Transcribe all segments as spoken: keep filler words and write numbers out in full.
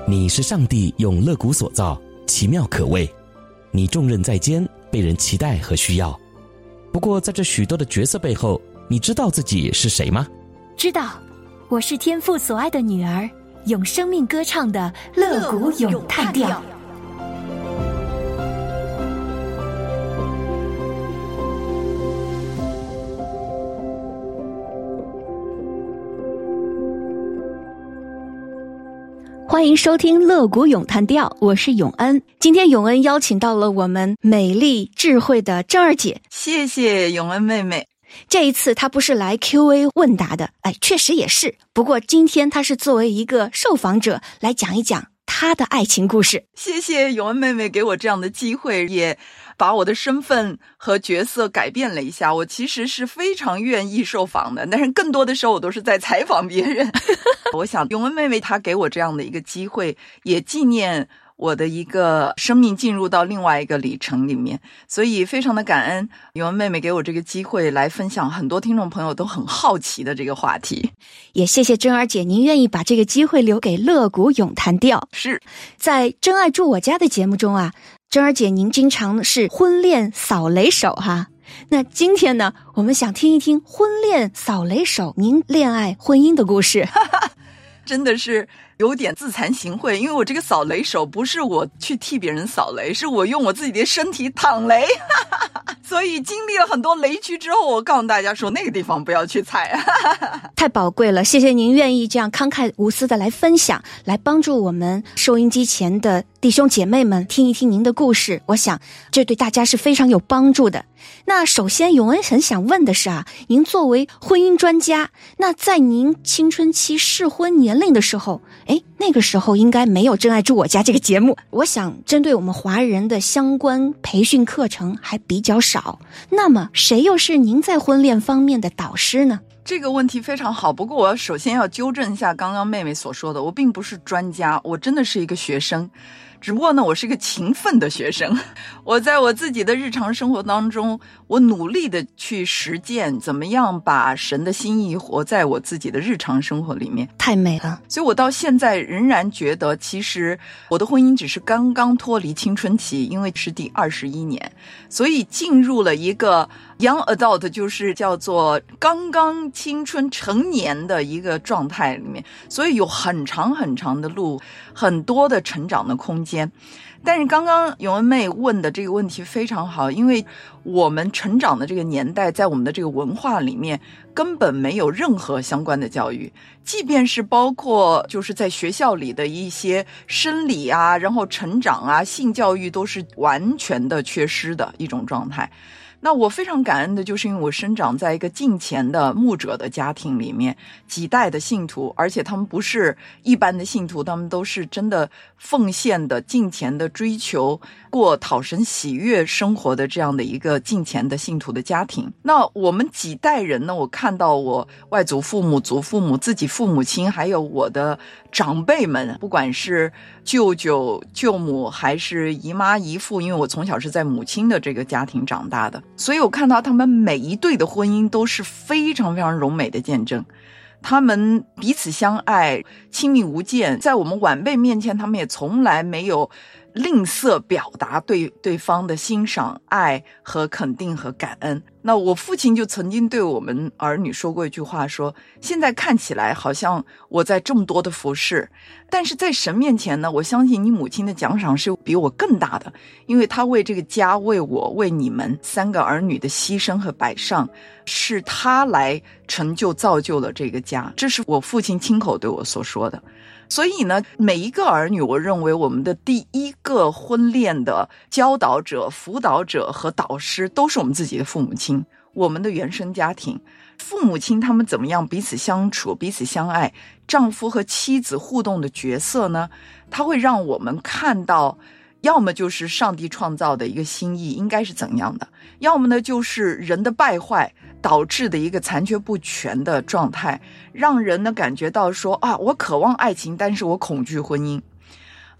你是上帝用肋骨所造，奇妙可畏，你重任在肩，被人期待和需要。不过在这许多的角色背后，你知道自己是谁吗？ 知道，我是天父所爱的女儿，用生命歌唱的肋骨咏叹调。欢迎收听乐谷咏叹调，我是永恩。今天永恩邀请到了我们美丽智慧的郑二姐。 谢谢永恩妹妹。 这一次她不是来 Q A 问答的，哎，确实也是。不过今天她是作为一个受访者来讲一讲她的爱情故事。 谢谢永恩妹妹给我这样的机会，也把我的身份和角色改变了一下。我其实是非常愿意受访的，但是更多的时候我都是在采访别人。我想永恩妹妹她给我这样的一个机会，也纪念我的一个生命进入到另外一个里程里面，所以非常的感恩永恩妹妹给我这个机会来分享很多听众朋友都很好奇的这个话题。 也谢谢珍儿姐您愿意把这个机会留给乐谷咏叹调。 是在真爱住我家的节目中啊，珍儿姐您经常是婚恋扫雷手哈。那今天呢，我们想听一听婚恋扫雷手您恋爱婚姻的故事。 真的是有点自惭形秽，因为我这个扫雷手不是我去替别人扫雷，是我用我自己的身体淌雷。所以经历了很多雷区之后，我告诉大家说那个地方不要去踩。 太宝贵了，谢谢您愿意这样慷慨无私的来分享，来帮助我们收音机前的弟兄姐妹们听一听您的故事，我想这对大家是非常有帮助的。那首先永恩很想问的是啊，您作为婚姻专家，那在您青春期适婚年龄的时候，诶，那个时候应该没有真爱住我家这个节目，我想针对我们华人的相关培训课程还比较少，那么谁又是您在婚恋方面的导师呢？ 这个问题非常好，不过我首先要纠正一下刚刚妹妹所说的，我并不是专家，我真的是一个学生，只不过呢，我是一个勤奋的学生。我在我自己的日常生活当中，我努力的去实践怎么样把神的心意活在我自己的日常生活里面。 太美了。 所以我到现在仍然觉得，其实我的婚姻只是刚刚脱离青春期，因为是第二十一年，所以进入了一个 young adult， 就是叫做刚刚青春成年的一个状态里面，所以有很长很长的路，很多的成长的空间。但是刚刚永恩妹问的这个问题非常好，因为我们成长的这个年代，在我们的这个文化里面根本没有任何相关的教育，即便是包括就是在学校里的一些生理啊，然后成长啊，性教育都是完全的缺失的一种状态。那我非常感恩的就是因为我生长在一个敬虔的牧者的家庭里面，几代的信徒，而且他们不是一般的信徒，他们都是真的奉献的敬虔的追求过讨神喜悦生活的这样的一个敬虔的信徒的家庭。那我们几代人呢，我看到我外祖父母、祖父母、自己父母亲，还有我的长辈们，不管是舅舅、舅母还是姨妈、姨父，因为我从小是在母亲的这个家庭长大的，所以我看到他们每一对的婚姻都是非常非常柔美的见证。他们彼此相爱，亲密无间，在我们晚辈面前，他们也从来没有吝啬表达对对方的欣赏、爱和肯定和感恩。那我父亲就曾经对我们儿女说过一句话，说现在看起来好像我在这么多的服侍，但是在神面前呢，我相信你母亲的奖赏是比我更大的，因为她为这个家、为我、为你们三个儿女的牺牲和摆上，是她来成就造就了这个家，这是我父亲亲口对我所说的。所以呢，每一个儿女，我认为我们的第一个婚恋的教导者、辅导者和导师都是我们自己的父母亲，我们的原生家庭。父母亲他们怎么样彼此相处、彼此相爱，丈夫和妻子互动的角色呢，他会让我们看到，要么就是上帝创造的一个心意应该是怎样的，要么呢就是人的败坏导致的一个残缺不全的状态，让人呢感觉到说啊，我渴望爱情，但是我恐惧婚姻。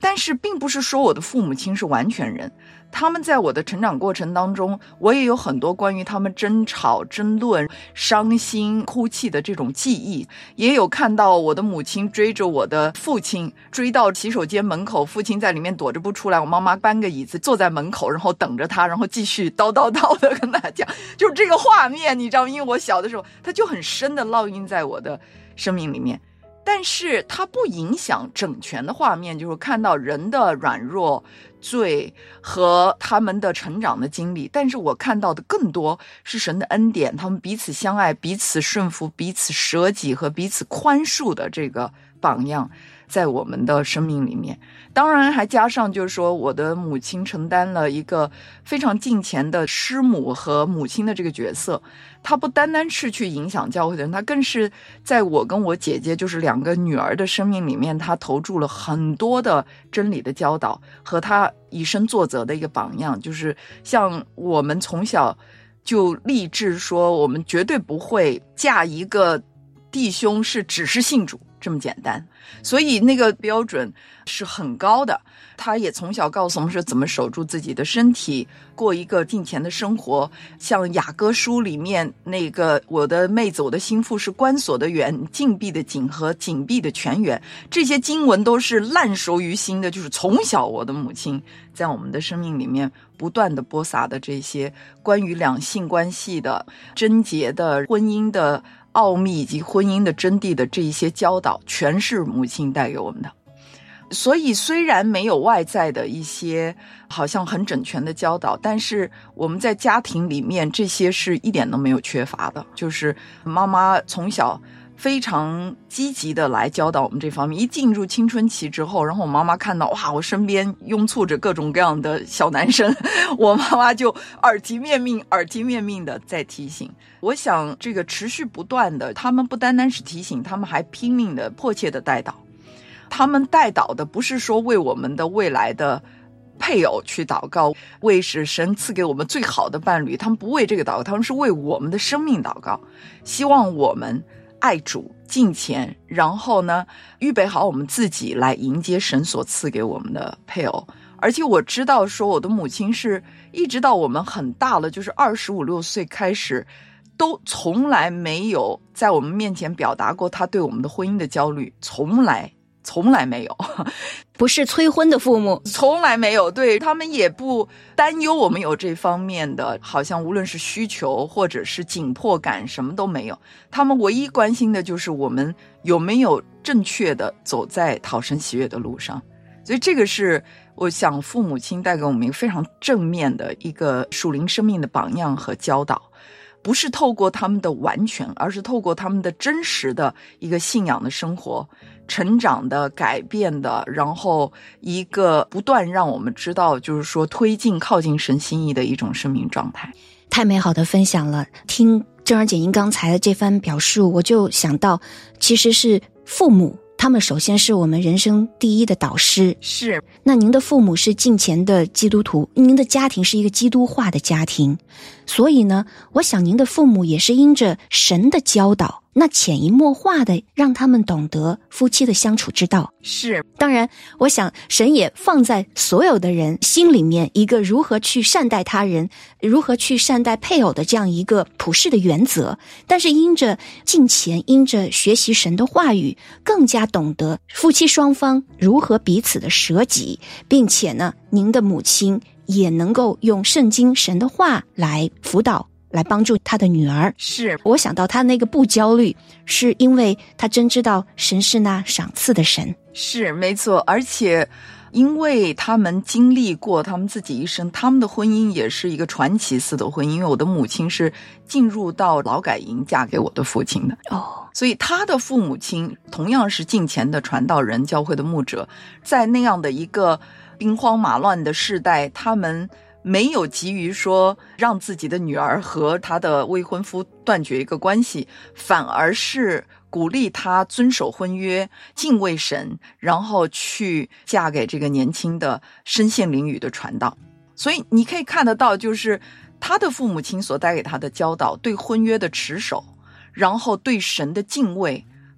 但是并不是说我的父母亲是完全人，他们在我的成长过程当中，我也有很多关于他们争吵、争论、伤心、哭泣的这种记忆，也有看到我的母亲追着我的父亲追到洗手间门口，父亲在里面躲着不出来，我妈妈搬个椅子坐在门口，然后等着他，然后继续叨叨叨的跟他讲，就是这个画面你知道，因为我小的时候他就很深的烙印在我的生命里面。但是它不影响整全的画面，就是看到人的软弱、罪和他们的成长的经历。但是我看到的更多是神的恩典，他们彼此相爱、彼此顺服、彼此舍己和彼此宽恕的这个榜样在我们的生命里面。当然还加上就是说，我的母亲承担了一个非常敬虔的师母和母亲的这个角色，她不单单是去影响教会的人，她更是在我跟我姐姐就是两个女儿的生命里面，她投注了很多的真理的教导和她以身作则的一个榜样。就是像我们从小就立志说，我们绝对不会嫁一个弟兄是只是信主这么简单，所以那个标准是很高的。他也从小告诉我们说怎么守住自己的身体，过一个敬虔的生活。像雅歌书里面那个我的妹子我的心腹是关锁的园，禁闭的井和紧闭的泉源，这些经文都是烂熟于心的，就是从小我的母亲在我们的生命里面不断的播撒的这些关于两性关系的贞洁的婚姻的奥秘以及婚姻的真谛的这一些教导，全是母亲带给我们的。所以虽然没有外在的一些好像很整全的教导，但是我们在家庭里面这些是一点都没有缺乏的。就是妈妈从小非常积极的来教导我们这方面。一进入青春期之后，然后我妈妈看到哇，我身边拥簇着各种各样的小男生，我妈妈就耳提面命耳提面命的在提醒。我想这个持续不断的，他们不单单是提醒，他们还拼命的迫切的带导。他们带导的不是说为我们的未来的配偶去祷告，为使神赐给我们最好的伴侣，他们不为这个祷告，他们是为我们的生命祷告，希望我们爱主敬虔，然后呢预备好我们自己来迎接神所赐给我们的配偶。而且我知道说我的母亲是一直到我们很大了，就是二十五六岁开始，都从来没有在我们面前表达过她对我们的婚姻的焦虑，从来从来没有。 不是催婚的父母， 从来没有，对，他们也不担忧我们有这方面的好像无论是需求或者是紧迫感，什么都没有。他们唯一关心的就是我们有没有正确的走在讨神喜悦的路上。所以这个是我想父母亲带给我们一个非常正面的一个属灵生命的榜样和教导，不是透过他们的完全，而是透过他们的真实的一个信仰的生活，成长的改变的，然后一个不断让我们知道就是说推进靠近神心意的一种生命状态。 太美好的分享了。听正儿姐您刚才的这番表述，我就想到其实是父母，他们首先是我们人生第一的导师。 是。 那您的父母是敬虔的基督徒，您的家庭是一个基督化的家庭，所以呢，我想您的父母也是因着神的教导，那潜移默化的让他们懂得夫妻的相处之道。 是。 当然我想神也放在所有的人心里面一个如何去善待他人，如何去善待配偶的这样一个普世的原则，但是因着敬虔，因着学习神的话语，更加懂得夫妻双方如何彼此的舍己，并且呢，您的母亲也能够用圣经神的话来辅导，来帮助他的女儿。 是。 我想到他那个不焦虑，是因为他真知道神是那赏赐的神。 是，没错。而且因为他们经历过他们自己一生，他们的婚姻也是一个传奇似的婚姻。因为我的母亲是进入到劳改营嫁给我的父亲的， 哦， 所以他的父母亲同样是敬虔的传道人，教会的牧者，在那样的一个兵荒马乱的世代，他们没有急于说让自己的女儿和他的未婚夫断绝一个关系，反而是鼓励他遵守婚约，敬畏神，然后去嫁给这个年轻的身陷囹圄的传道。所以你可以看得到，就是他的父母亲所带给他的教导，对婚约的持守，然后对神的敬畏，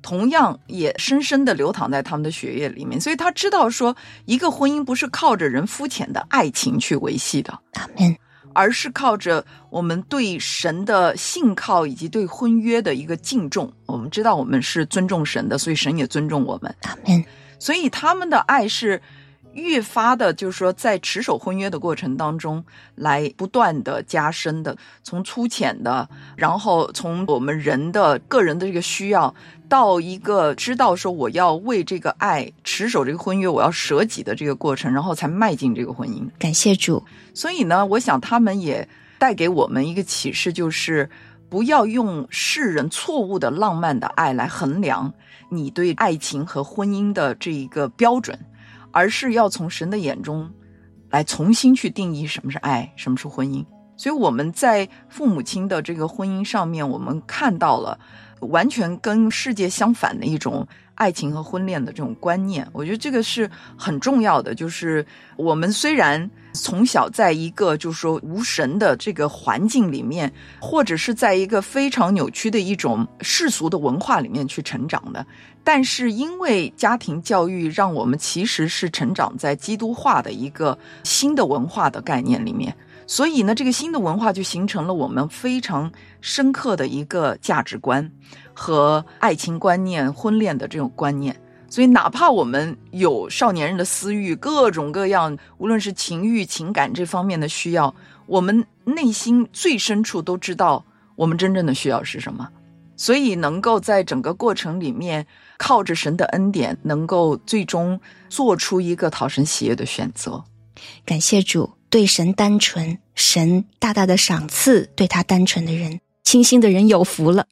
同样也深深地流淌在他们的血液里面，所以他知道说一个婚姻不是靠着人肤浅的爱情去维系的， 阿们， 而是靠着我们对神的信靠以及对婚约的一个敬重。我们知道我们是尊重神的，所以神也尊重我们， 阿们。 所以他们的爱是越发的，就是说在持守婚约的过程当中来不断的加深的，从粗浅的，然后从我们人的个人的这个需要，到一个知道说我要为这个爱持守这个婚约，我要舍己的这个过程，然后才迈进这个婚姻。 感谢主。 所以呢，我想他们也带给我们一个启示，就是不要用世人错误的浪漫的爱来衡量你对爱情和婚姻的这一个标准，而是要从神的眼中来重新去定义什么是爱，什么是婚姻。所以我们在父母亲的这个婚姻上面，我们看到了完全跟世界相反的一种爱情和婚恋的这种观念。我觉得这个是很重要的，就是我们虽然从小在一个就是说无神的这个环境里面，或者是在一个非常扭曲的一种世俗的文化里面去成长的，但是因为家庭教育让我们其实是成长在基督化的一个新的文化的概念里面，所以呢这个新的文化就形成了我们非常深刻的一个价值观和爱情观念、婚恋的这种观念。所以哪怕我们有少年人的私欲，各种各样，无论是情欲情感这方面的需要，我们内心最深处都知道我们真正的需要是什么。所以能够在整个过程里面靠着神的恩典，能够最终做出一个讨神喜悦的选择。 感谢主，对神单纯，神大大的赏赐对他单纯的人，清心的人有福了。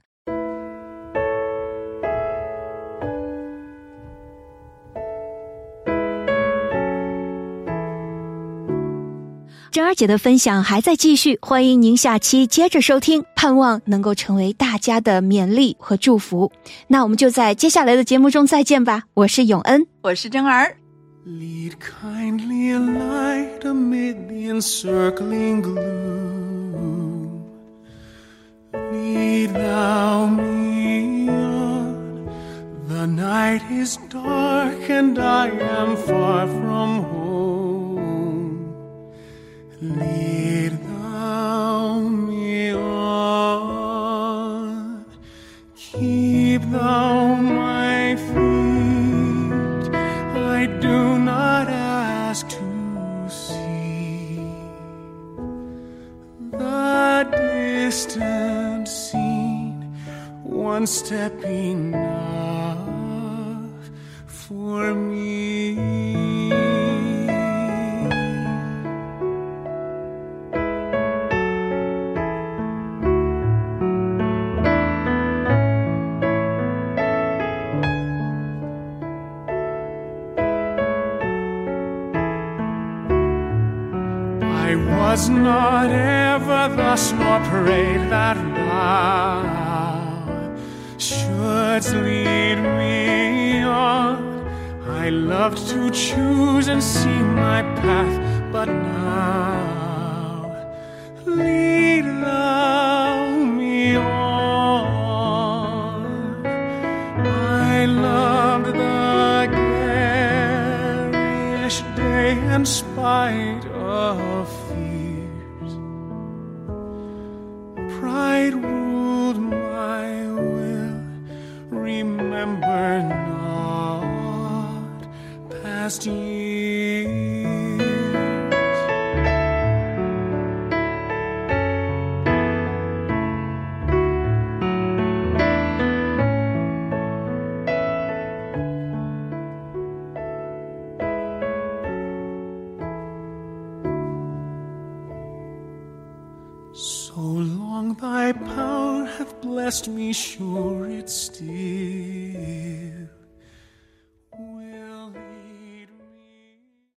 珍儿姐的分享还在继续，欢迎您下期接着收听，盼望能够成为大家的勉励和祝福。那我们就在接下来的节目中再见吧，我是永恩， 我是珍儿。 Lead kindly a light amid the encircling gloom. Lead thou me on. The night is dark and I am far from home. Lead thou me on. Keep thou my feet. I do not ask to see the distant scene, one step enough for me. I was not ever thus, nor prayed that thou shouldst lead me on. I loved to choose and see my path, but now lead thou me on. I loved the garish day in spite of fears. Pride ruled my will, remember not past years. So long thy power hath blessed me, sure it still